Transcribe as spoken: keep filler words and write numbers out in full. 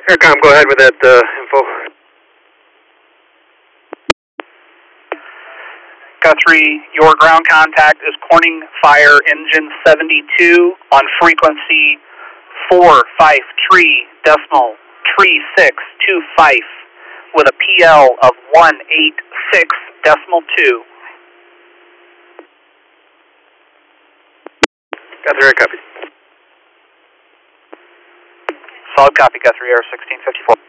Aircom, go ahead with that uh, info. Guthrie, your ground contact is Corning Fire Engine seventy-two on frequency four five three decimal three six two five with a P L of one eight six decimal two. Guthrie, copy. Solid copy, Guthrie, Air sixteen fifty-four.